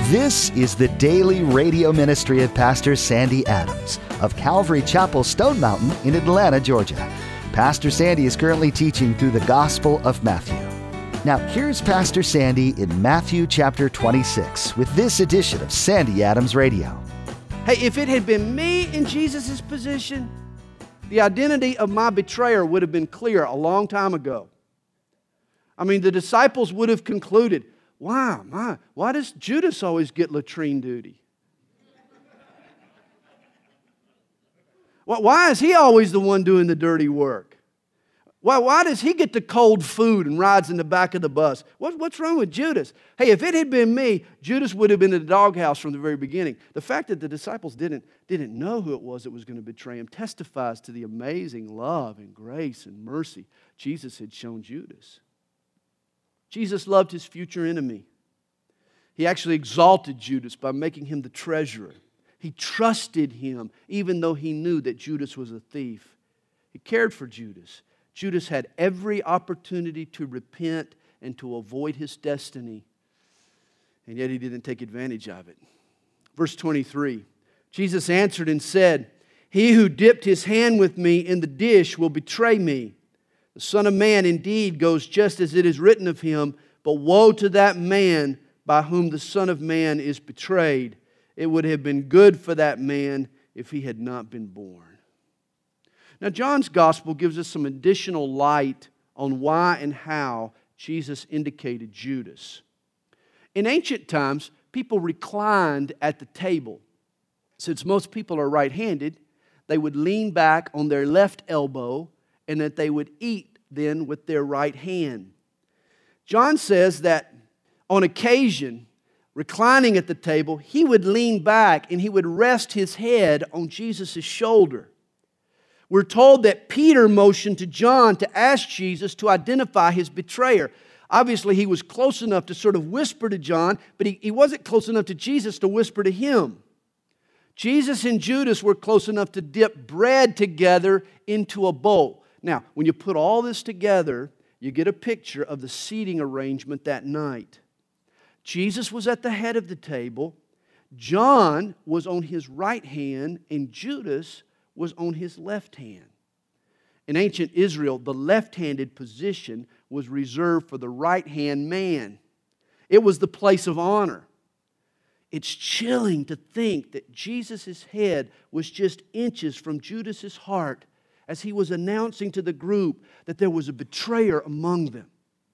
This is the daily radio ministry of Pastor Sandy Adams of Calvary Chapel, Stone Mountain in Atlanta, Georgia. Pastor Sandy is currently teaching through the Gospel of Matthew. Now, here's Pastor Sandy in Matthew chapter 26 with this edition of Sandy Adams Radio. Hey, if it had been me in Jesus' position, the identity of my betrayer would have been clear a long time ago. I mean, the disciples would have concluded, why does Judas always get latrine duty? Why is he always the one doing the dirty work? Why does he get the cold food and rides in the back of the bus? What's wrong with Judas? Hey, if it had been me, Judas would have been in the doghouse from the very beginning. The fact that the disciples didn't know who it was that was going to betray him testifies to the amazing love and grace and mercy Jesus had shown Judas. Jesus loved his future enemy. He actually exalted Judas by making him the treasurer. He trusted him even though he knew that Judas was a thief. He cared for Judas. Judas had every opportunity to repent and to avoid his destiny, and yet he didn't take advantage of it. Verse 23, Jesus answered and said, "He who dipped his hand with me in the dish will betray me. The Son of Man indeed goes just as it is written of him, but woe to that man by whom the Son of Man is betrayed. It would have been good for that man if he had not been born." Now, John's Gospel gives us some additional light on why and how Jesus indicated Judas. In ancient times, people reclined at the table. Since most people are right-handed, they would lean back on their left elbow and that they would eat then with their right hand. John says that on occasion, reclining at the table, he would lean back and he would rest his head on Jesus' shoulder. We're told that Peter motioned to John to ask Jesus to identify his betrayer. Obviously, he was close enough to sort of whisper to John, but he wasn't close enough to Jesus to whisper to him. Jesus and Judas were close enough to dip bread together into a bowl. Now, when you put all this together, you get a picture of the seating arrangement that night. Jesus was at the head of the table, John was on his right hand, and Judas was on his left hand. In ancient Israel, the left-handed position was reserved for the right-hand man. It was the place of honor. It's chilling to think that Jesus' head was just inches from Judas' heart as he was announcing to the group that there was a betrayer among them.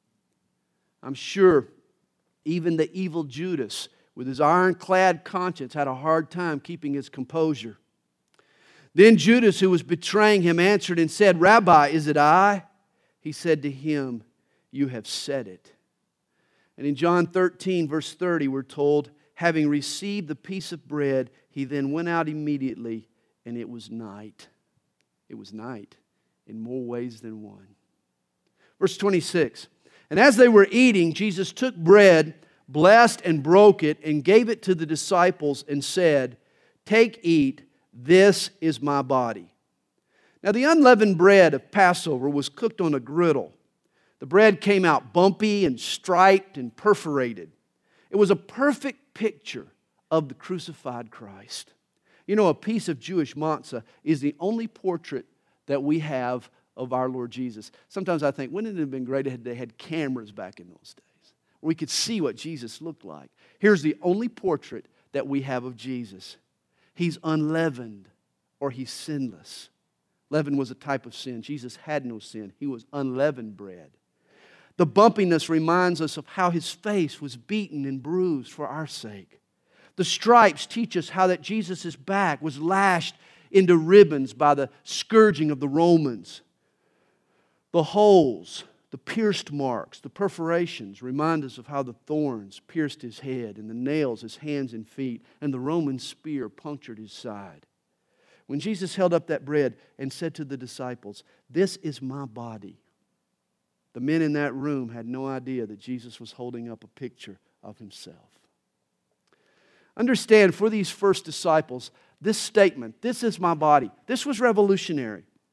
I'm sure even the evil Judas, with his ironclad conscience, had a hard time keeping his composure. Then Judas, who was betraying him, answered and said, "Rabbi, is it I?" He said to him, "You have said it." And in John 13, verse 30, we're told, having received the piece of bread, he then went out immediately, and it was night. It was night in more ways than one. Verse 26, and as they were eating, Jesus took bread, blessed and broke it, and gave it to the disciples and said, "Take, eat. This is my body." Now, the unleavened bread of Passover was cooked on a griddle. The bread came out bumpy and striped and perforated. It was a perfect picture of the crucified Christ. You know, a piece of Jewish matzah is the only portrait that we have of our Lord Jesus. Sometimes I think, wouldn't it have been great if they had cameras back in those days where we could see what Jesus looked like? Here's the only portrait that we have of Jesus. He's unleavened, or he's sinless. Leaven was a type of sin. Jesus had no sin. He was unleavened bread. The bumpiness reminds us of how his face was beaten and bruised for our sake. The stripes teach us how that Jesus' back was lashed into ribbons by the scourging of the Romans. The holes, the pierced marks, the perforations remind us of how the thorns pierced his head and the nails his hands and feet, and the Roman spear punctured his side. When Jesus held up that bread and said to the disciples, "This is my body," the men in that room had no idea that Jesus was holding up a picture of himself. Understand, for these first disciples, this statement, "This is my body," this was revolutionary.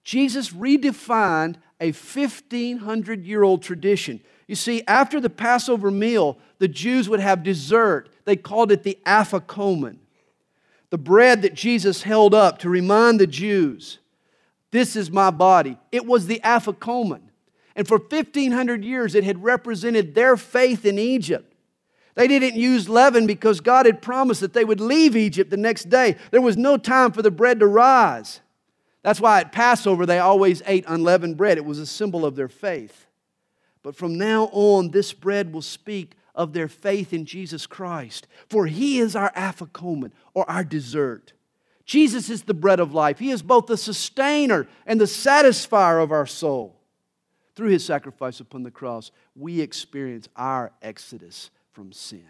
Jesus redefined a 1,500-year-old tradition. You see, after the Passover meal, the Jews would have dessert. They called it the Afikomen. The bread that Jesus held up to remind the Jews, this is my body. It was the Afikomen. And for 1,500 years, it had represented their faith in Egypt. They didn't use leaven because God had promised that they would leave Egypt the next day. There was no time for the bread to rise. That's why at Passover they always ate unleavened bread. It was a symbol of their faith. But from now on, this bread will speak of their faith in Jesus Christ. For He is our Afikomen, or our dessert. Jesus is the bread of life. He is both the sustainer and the satisfier of our soul. Through His sacrifice upon the cross, we experience our exodus from sin.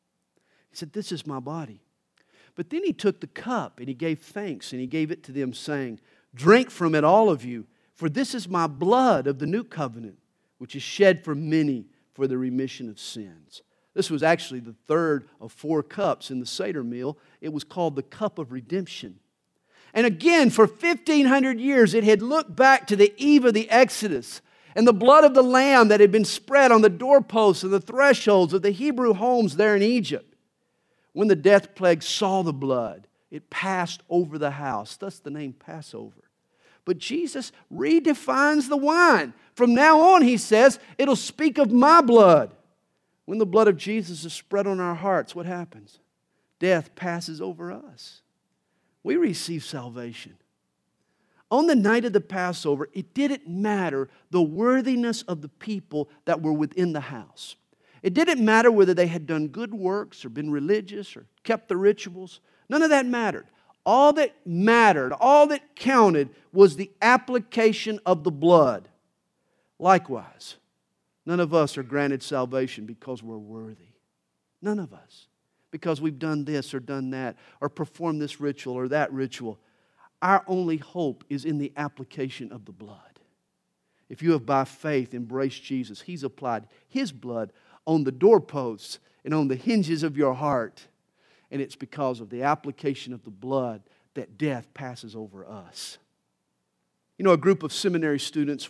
He said, this is my body. But then He took the cup and He gave thanks and He gave it to them, saying, drink from it, all of you, for this is my blood of the new covenant, which is shed for many for the remission of sins. This was actually the third of 4 cups in the Seder meal. It was called the cup of redemption. And again, for 1,500 years, it had looked back to the eve of the Exodus and the blood of the lamb that had been spread on the doorposts and the thresholds of the Hebrew homes there in Egypt. When the death plague saw the blood, it passed over the house. Thus the name Passover. But Jesus redefines the wine. From now on, He says, it'll speak of my blood. When the blood of Jesus is spread on our hearts, what happens? Death passes over us. We receive salvation. On the night of the Passover, it didn't matter the worthiness of the people that were within the house. It didn't matter whether they had done good works or been religious or kept the rituals. None of that mattered. All that mattered, all that counted was the application of the blood. Likewise, none of us are granted salvation because we're worthy. None of us. Because we've done this or done that or performed this ritual or that ritual. Our only hope is in the application of the blood. If you have by faith embraced Jesus, He's applied His blood on the doorposts and on the hinges of your heart. And it's because of the application of the blood that death passes over us. You know, a group of seminary students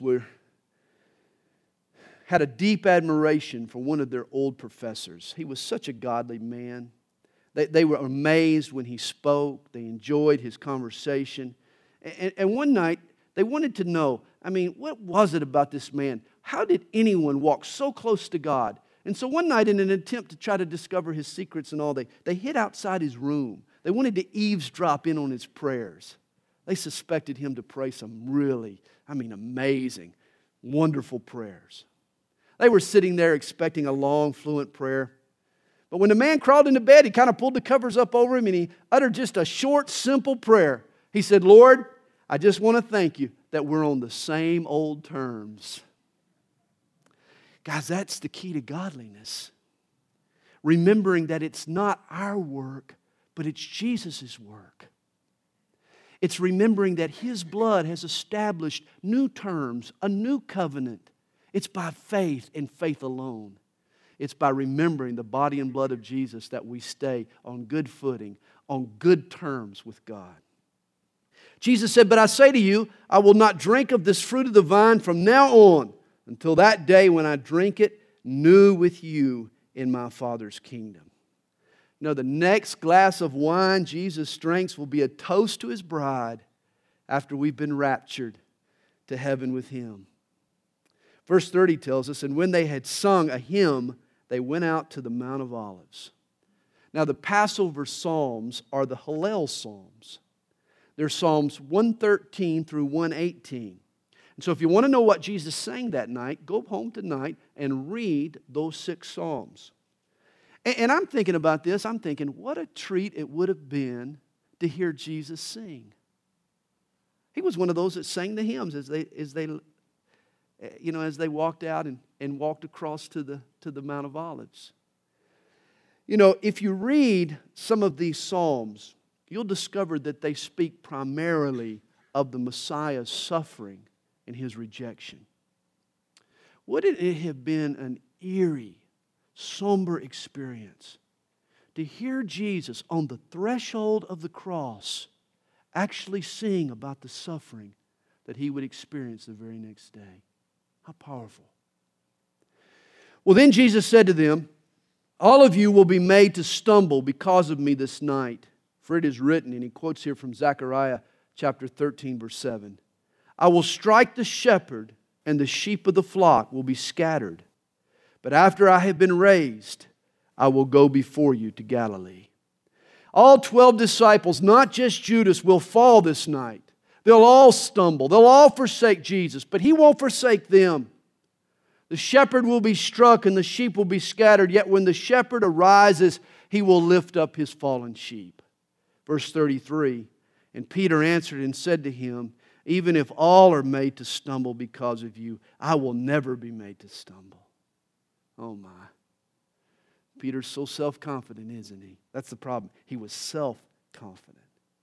had a deep admiration for one of their old professors. He was such a godly man. They were amazed when he spoke. They enjoyed his conversation. And one night, they wanted to know, what was it about this man? How did anyone walk so close to God? And so one night, in an attempt to try to discover his secrets and all, they hid outside his room. They wanted to eavesdrop in on his prayers. They suspected him to pray some really, amazing, wonderful prayers. They were sitting there expecting a long, fluent prayer. But when the man crawled into bed, he kind of pulled the covers up over him and he uttered just a short, simple prayer. He said, Lord, I just want to thank you that we're on the same old terms. Guys, that's the key to godliness. Remembering that it's not our work, but it's Jesus' work. It's remembering that His blood has established new terms, a new covenant. It's by faith and faith alone. It's by remembering the body and blood of Jesus that we stay on good footing, on good terms with God. Jesus said, but I say to you, I will not drink of this fruit of the vine from now on until that day when I drink it new with you in my Father's kingdom. You know, the next glass of wine Jesus drinks will be a toast to His bride after we've been raptured to heaven with Him. Verse 30 tells us, and when they had sung a hymn, they went out to the Mount of Olives. Now, the Passover Psalms are the Hallel Psalms. They're Psalms 113 through 118. And so if you want to know what Jesus sang that night, go home tonight and read those 6 Psalms. And I'm thinking about this. I'm thinking, what a treat it would have been to hear Jesus sing. He was one of those that sang the hymns as they walked out and walked across to the Mount of Olives. You know, if you read some of these Psalms, you'll discover that they speak primarily of the Messiah's suffering and His rejection. Wouldn't it have been an eerie, somber experience to hear Jesus on the threshold of the cross actually sing about the suffering that he would experience the very next day. How powerful. Well, then Jesus said to them, all of you will be made to stumble because of me this night. For it is written, and he quotes here from Zechariah chapter 13, verse 7. I will strike the shepherd, and the sheep of the flock will be scattered. But after I have been raised, I will go before you to Galilee. All 12 disciples, not just Judas, will fall this night. They'll all stumble. They'll all forsake Jesus, but He won't forsake them. The shepherd will be struck and the sheep will be scattered, yet when the shepherd arises, He will lift up His fallen sheep. Verse 33, and Peter answered and said to Him, even if all are made to stumble because of you, I will never be made to stumble. Oh my. Peter's so self-confident, isn't he? That's the problem. He was self-confident.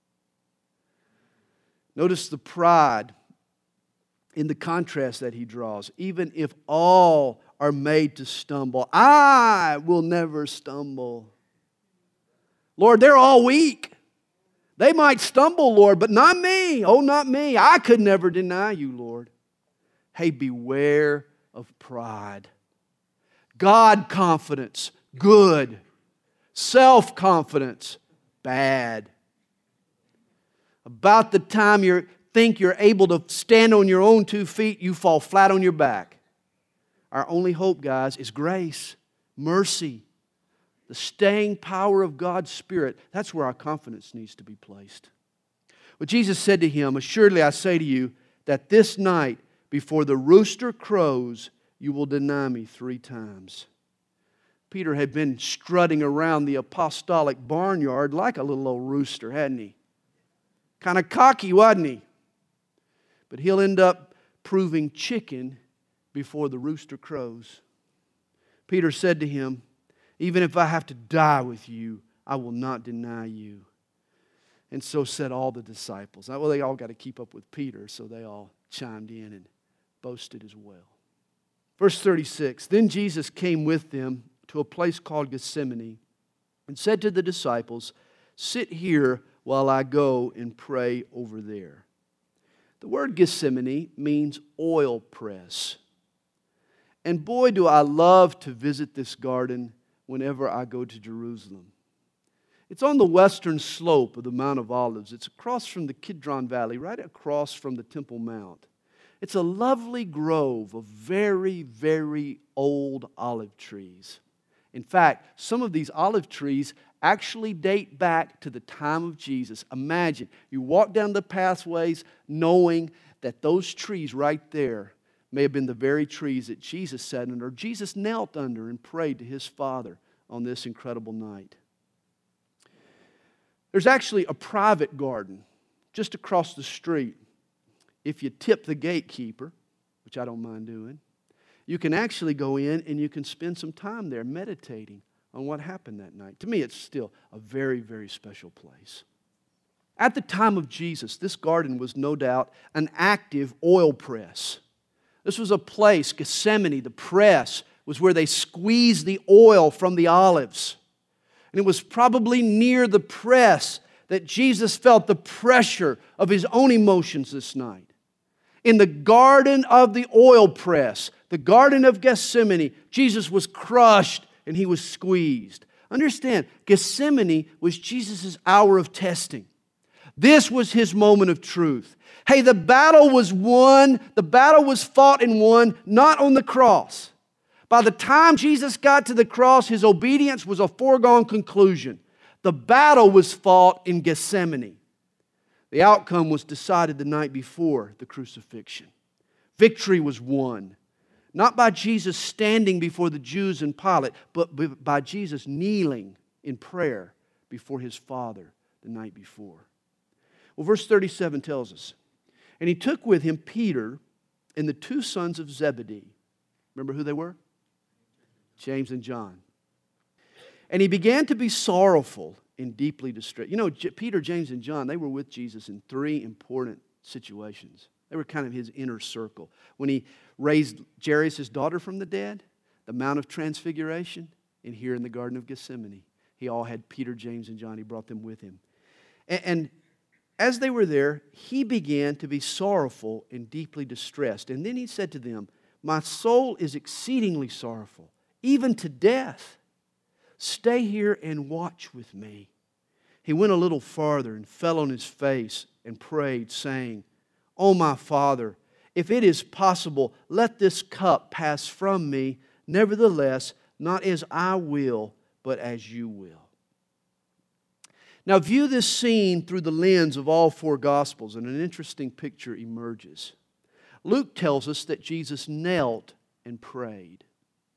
Notice the pride in the contrast that he draws. Even if all are made to stumble, I will never stumble. Lord, they're all weak. They might stumble, Lord, but not me. Oh, not me. I could never deny you, Lord. Hey, beware of pride. God confidence, good. Self-confidence, bad. About the time you think you're able to stand on your own 2 feet, you fall flat on your back. Our only hope, guys, is grace, mercy, the staying power of God's Spirit. That's where our confidence needs to be placed. Well, Jesus said to him, assuredly I say to you that this night before the rooster crows, you will deny me 3 times. Peter had been strutting around the apostolic barnyard like a little old rooster, hadn't he? Kind of cocky, wasn't he? But he'll end up proving chicken before the rooster crows. Peter said to him, even if I have to die with you, I will not deny you. And so said all the disciples. Well, they all got to keep up with Peter, so they all chimed in and boasted as well. Verse 36, then Jesus came with them to a place called Gethsemane and said to the disciples, sit here while I go and pray over there. The word Gethsemane means oil press. And boy, do I love to visit this garden whenever I go to Jerusalem. It's on the western slope of the Mount of Olives. It's across from the Kidron Valley, right across from the Temple Mount. It's a lovely grove of very, very old olive trees. In fact, some of these olive trees actually date back to the time of Jesus. Imagine, you walk down the pathways knowing that those trees right there may have been the very trees that Jesus sat under, or Jesus knelt under and prayed to His Father on this incredible night. There's actually a private garden just across the street. If you tip the gatekeeper, which I don't mind doing, you can actually go in and you can spend some time there meditating on what happened that night. To me, it's still a very, very special place. At the time of Jesus, this garden was no doubt an active oil press. This was a place, Gethsemane, the press, was where they squeezed the oil from the olives. And it was probably near the press that Jesus felt the pressure of His own emotions this night. In the garden of the oil press, the garden of Gethsemane, Jesus was crushed and He was squeezed. Understand, Gethsemane was Jesus' hour of testing. This was His moment of truth. Hey, the battle was won, the battle was fought and won, not on the cross. By the time Jesus got to the cross, His obedience was a foregone conclusion. The battle was fought in Gethsemane. The outcome was decided the night before the crucifixion. Victory was won. Not by Jesus standing before the Jews and Pilate, but by Jesus kneeling in prayer before His Father the night before. Well, verse 37 tells us, and He took with Him Peter and the 2 sons of Zebedee. Remember who they were? James and John. And He began to be sorrowful and deeply distressed. You know, Peter, James, and John, they were with Jesus in 3 important situations. They were kind of His inner circle. When He raised Jairus' daughter from the dead, the Mount of Transfiguration, and here in the Garden of Gethsemane. He all had Peter, James, and John. He brought them with Him. And As they were there, he began to be sorrowful and deeply distressed. And then he said to them, "My soul is exceedingly sorrowful, even to death. Stay here and watch with me." He went a little farther and fell on his face and prayed, saying, "O my Father, if it is possible, let this cup pass from me. Nevertheless, not as I will, but as you will." Now view this scene through the lens of all four Gospels, and an interesting picture emerges. Luke tells us that Jesus knelt and prayed.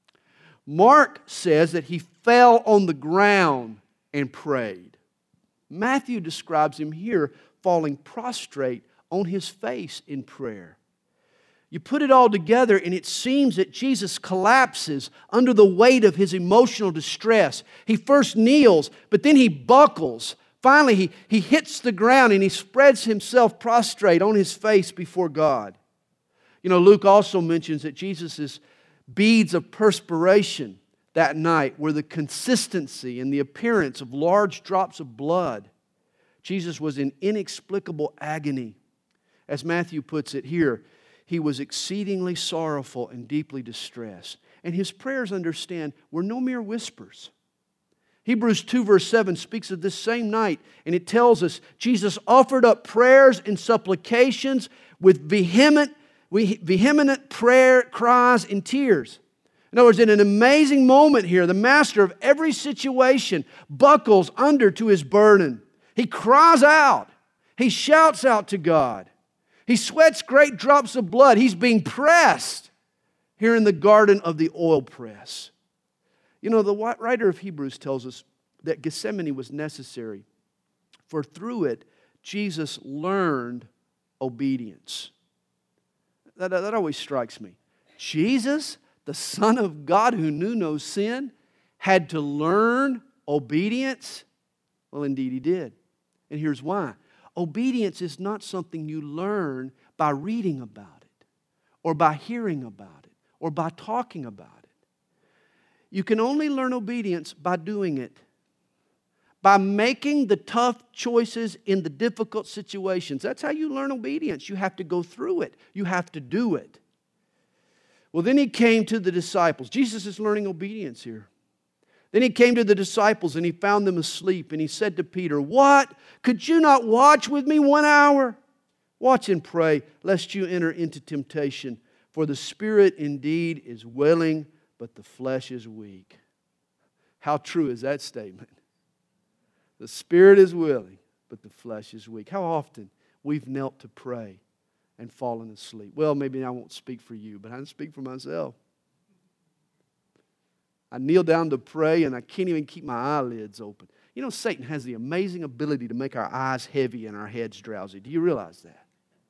Mark says that he fell on the ground and prayed. Matthew describes him here falling prostrate on his face in prayer. You put it all together and it seems that Jesus collapses under the weight of his emotional distress. He first kneels, but then he buckles. Finally, he hits the ground and he spreads himself prostrate on his face before God. You know, Luke also mentions that Jesus' beads of perspiration that night were the consistency and the appearance of large drops of blood. Jesus was in inexplicable agony. As Matthew puts it here, he was exceedingly sorrowful and deeply distressed. And his prayers, understand, were no mere whispers. Hebrews 2 verse 7 speaks of this same night, and it tells us Jesus offered up prayers and supplications with vehement prayer, cries, and tears. In other words, in an amazing moment here, the master of every situation buckles under to his burden. He cries out. He shouts out to God. He sweats great drops of blood. He's being pressed here in the garden of the oil press. You know, the writer of Hebrews tells us that Gethsemane was necessary, for through it, Jesus learned obedience. That always strikes me. Jesus, the Son of God who knew no sin, had to learn obedience? Well, indeed he did. And here's why. Obedience is not something you learn by reading about it, or by hearing about it, or by talking about it. You can only learn obedience by doing it, by making the tough choices in the difficult situations. That's how you learn obedience. You have to go through it. You have to do it. Well, then he came to the disciples. Jesus is learning obedience here. Then he came to the disciples and he found them asleep, and he said to Peter, "What? Could you not watch with me 1 hour? Watch and pray, lest you enter into temptation. For the spirit indeed is willing, but the flesh is weak." How true is that statement? The spirit is willing, but the flesh is weak. How often we've knelt to pray and fallen asleep. Well, maybe I won't speak for you, but I can speak for myself. I kneel down to pray and I can't even keep my eyelids open. You know, Satan has the amazing ability to make our eyes heavy and our heads drowsy. Do you realize that?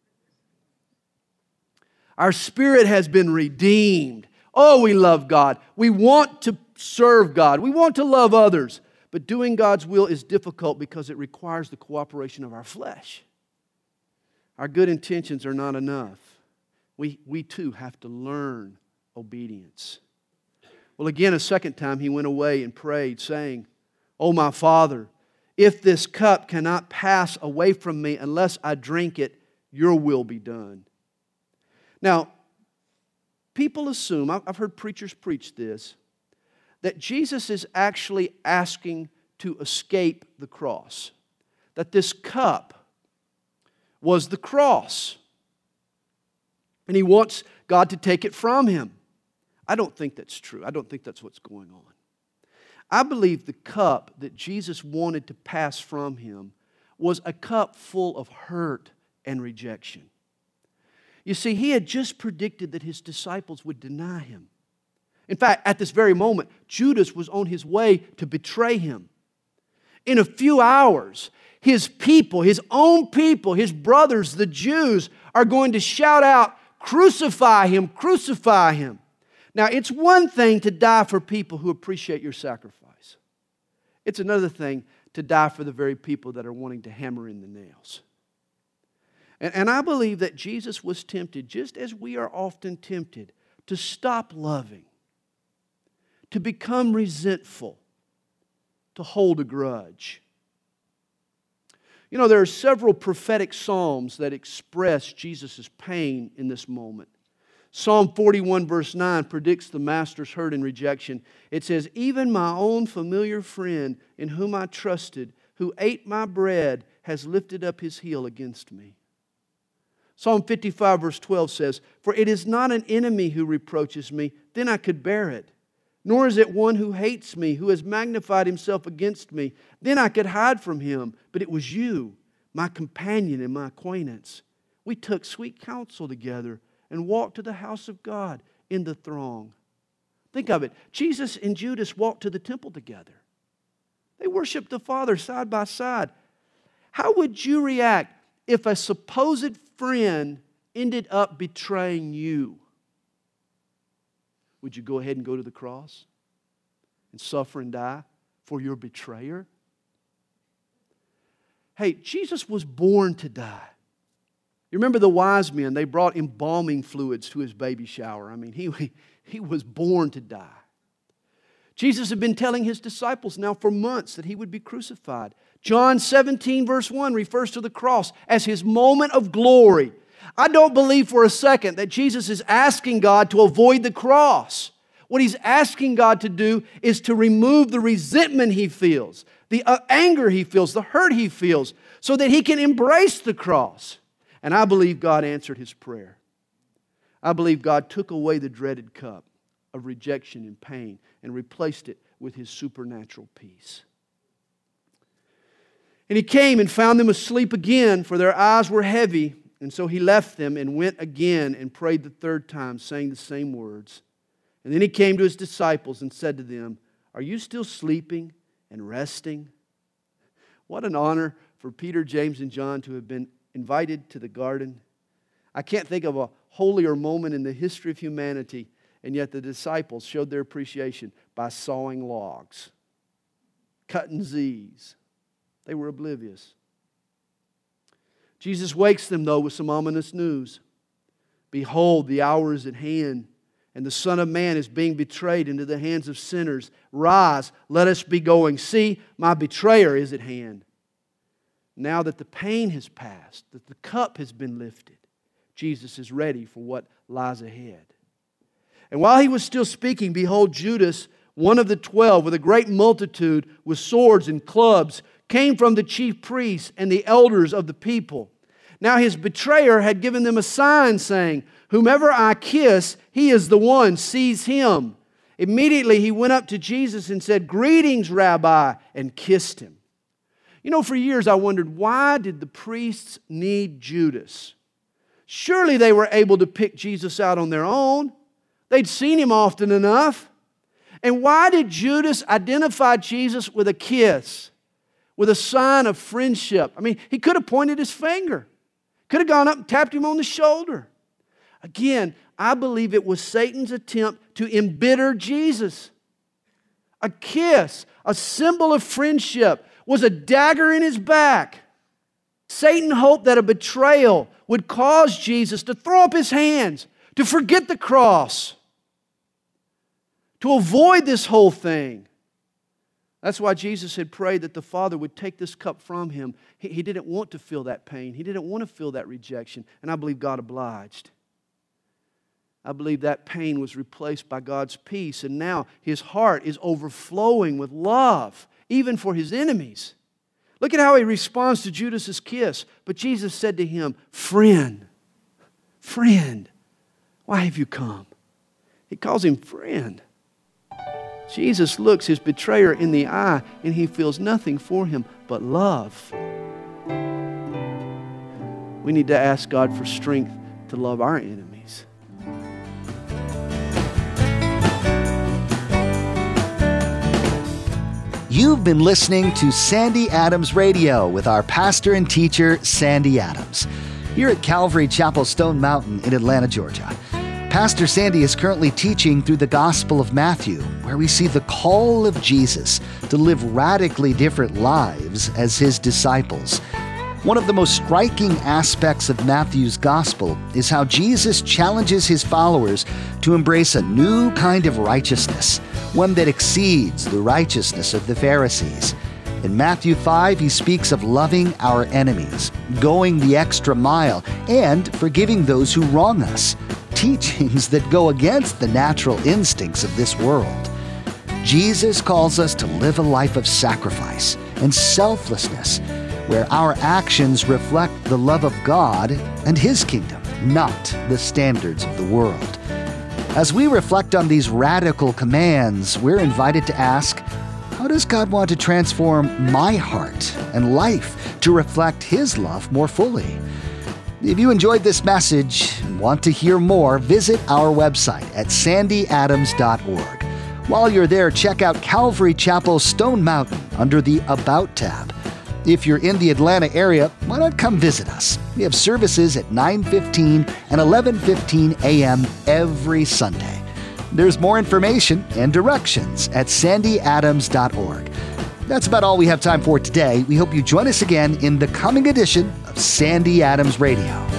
Our spirit has been redeemed. Oh, we love God. We want to serve God. We want to love others. But doing God's will is difficult because it requires the cooperation of our flesh. Our good intentions are not enough. We too have to learn obedience. Well, again, a second time he went away and prayed, saying, "O my Father, if this cup cannot pass away from me unless I drink it, your will be done." Now, people assume, I've heard preachers preach this, that Jesus is actually asking to escape the cross. That this cup was the cross. And he wants God to take it from him. I don't think that's true. I don't think that's what's going on. I believe the cup that Jesus wanted to pass from him was a cup full of hurt and rejection. You see, he had just predicted that his disciples would deny him. In fact, at this very moment, Judas was on his way to betray him. In a few hours, his people, his own people, his brothers, the Jews, are going to shout out, "Crucify him, crucify him." Now, it's one thing to die for people who appreciate your sacrifice. It's another thing to die for the very people that are wanting to hammer in the nails. And I believe that Jesus was tempted, just as we are often tempted, to stop loving, to become resentful, to hold a grudge. You know, there are several prophetic psalms that express Jesus' pain in this moment. Psalm 41 verse 9 predicts the master's hurt and rejection. It says, "Even my own familiar friend in whom I trusted, who ate my bread, has lifted up his heel against me." Psalm 55 verse 12 says, "For it is not an enemy who reproaches me, then I could bear it. Nor is it one who hates me, who has magnified himself against me. Then I could hide from him. But it was you, my companion and my acquaintance. We took sweet counsel together and walked to the house of God in the throng." Think of it. Jesus and Judas walked to the temple together. They worshiped the Father side by side. How would you react if a supposed friend ended up betraying you? Would you go ahead and go to the cross and suffer and die for your betrayer? Hey, Jesus was born to die. You remember the wise men, they brought embalming fluids to his baby shower. I mean, he was born to die. Jesus had been telling his disciples now for months that he would be crucified. John 17 verse 1 refers to the cross as his moment of glory. I don't believe for a second that Jesus is asking God to avoid the cross. What he's asking God to do is to remove the resentment he feels, the anger he feels, the hurt he feels, so that he can embrace the cross. And I believe God answered his prayer. I believe God took away the dreaded cup of rejection and pain and replaced it with his supernatural peace. And he came and found them asleep again, for their eyes were heavy. And so he left them and went again and prayed the third time, saying the same words. And then he came to his disciples and said to them, "Are you still sleeping and resting?" What an honor for Peter, James, and John to have been invited to the garden. I can't think of a holier moment in the history of humanity, and yet the disciples showed their appreciation by sawing logs, cutting Z's. They were oblivious. Jesus wakes them, though, with some ominous news. "Behold, the hour is at hand, and the Son of Man is being betrayed into the hands of sinners. Rise, let us be going. See, my betrayer is at hand." Now that the pain has passed, that the cup has been lifted, Jesus is ready for what lies ahead. And while he was still speaking, behold, Judas, one of the 12, with a great multitude, with swords and clubs, came from the chief priests and the elders of the people. Now his betrayer had given them a sign, saying, "Whomever I kiss, he is the one, seize him." Immediately he went up to Jesus and said, "Greetings, Rabbi," and kissed him. You know, for years I wondered, why did the priests need Judas? Surely they were able to pick Jesus out on their own. They'd seen him often enough. And why did Judas identify Jesus with a kiss, with a sign of friendship? I mean, he could have pointed his finger, could have gone up and tapped him on the shoulder. Again, I believe it was Satan's attempt to embitter Jesus. A kiss, a symbol of friendship, was a dagger in his back. Satan hoped that a betrayal would cause Jesus to throw up his hands, to forget the cross, to avoid this whole thing. That's why Jesus had prayed that the Father would take this cup from him. He didn't want to feel that pain. He didn't want to feel that rejection. And I believe God obliged. I believe that pain was replaced by God's peace. And now his heart is overflowing with love, even for his enemies. Look at how he responds to Judas' kiss. But Jesus said to him, "Friend, friend, why have you come?" He calls him friend. Jesus looks his betrayer in the eye and he feels nothing for him but love. We need to ask God for strength to love our enemies. You've been listening to Sandy Adams Radio with our pastor and teacher, Sandy Adams, here at Calvary Chapel Stone Mountain in Atlanta, Georgia. Pastor Sandy is currently teaching through the Gospel of Matthew, where we see the call of Jesus to live radically different lives as his disciples. One of the most striking aspects of Matthew's Gospel is how Jesus challenges his followers to embrace a new kind of righteousness, one that exceeds the righteousness of the Pharisees. In Matthew 5, he speaks of loving our enemies, going the extra mile, and forgiving those who wrong us, teachings that go against the natural instincts of this world. Jesus calls us to live a life of sacrifice and selflessness, where our actions reflect the love of God and His kingdom, not the standards of the world. As we reflect on these radical commands, we're invited to ask, how does God want to transform my heart and life to reflect His love more fully? If you enjoyed this message and want to hear more, visit our website at sandyadams.org. While you're there, check out Calvary Chapel Stone Mountain under the About tab. If you're in the Atlanta area, why not come visit us? We have services at 9:15 and 11:15 a.m. every Sunday. There's more information and directions at sandyadams.org. That's about all we have time for today. We hope you join us again in the coming edition of Sandy Adams Radio.